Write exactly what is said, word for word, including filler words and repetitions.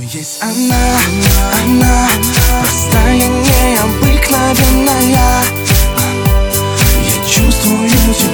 есть она, она простая, необыкновенная. Я чувствую тебя.